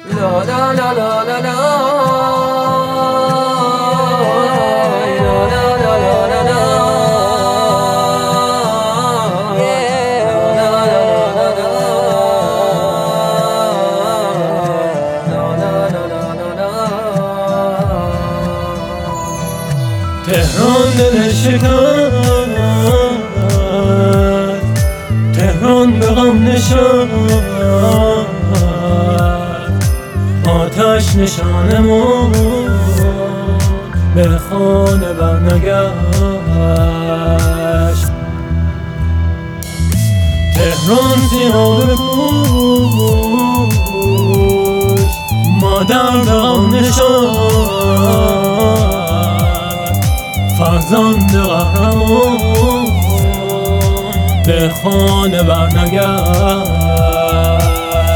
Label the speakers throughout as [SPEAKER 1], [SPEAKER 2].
[SPEAKER 1] لا لا لا لا لا لا
[SPEAKER 2] تهران دل شکست، تهران به غم نشست، آتش نشانمون به خانه برنگشت. تهران سیاه بپوش، مادر به غم نشست، فرزند قهرمان به خانه برنگشت.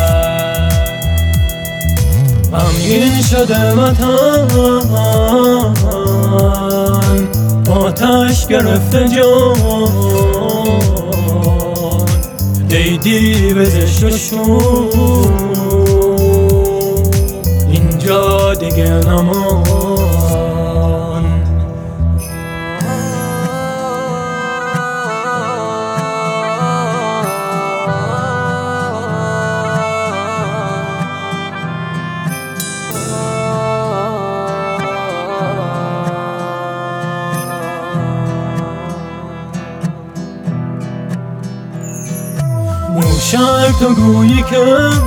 [SPEAKER 2] غمگین شده وطن، آتش گرفته جان، ای دیو زشت و شور اینجا دیگه نمان. موشک تو گویی که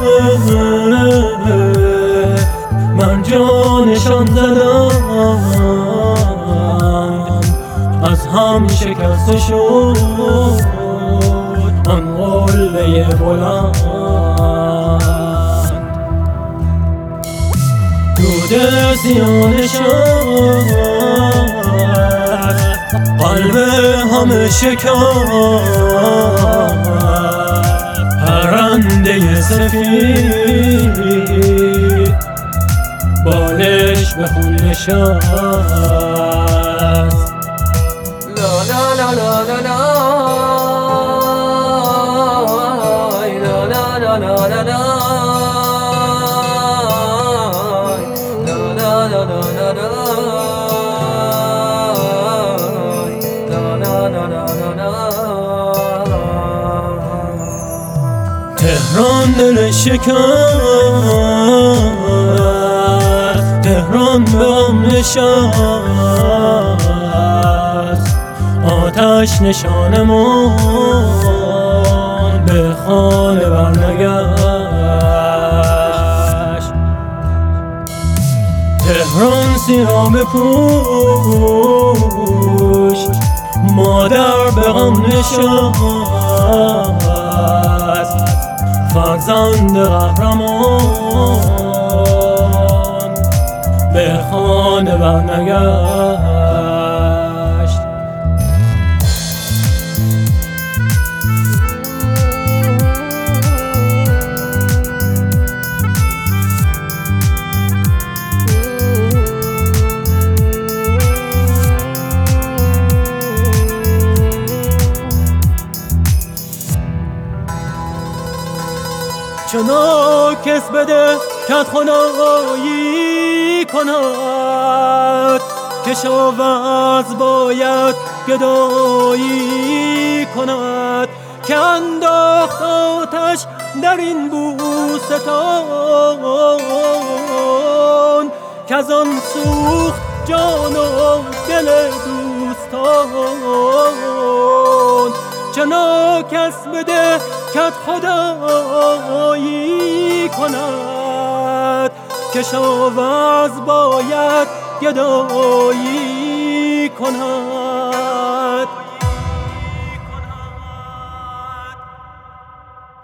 [SPEAKER 2] من جانشان زدند، از هم شکسته شد آن قله بلند. دود سیانشان قلب همه شکست، پرنده سفید بالش به خون نشست.
[SPEAKER 1] لا لا لا لا لا لا لا لا لا لا لا
[SPEAKER 2] تهران دل شکست، تهران به غم نشست، آتش نشانمون به خانه برنگشت. تهران سیاه بپوش، مادر به غم نشست، فرزند قهرمان به خانه برنگشت. چنان کس بده کت خدایی کند، کشاورز باید گدایی کند، که انداخت آتش در این بوستان، که از آن سوخت جان و دل دوستان. چنان کس بده کت خدایی کند، کشاورز باید گدایی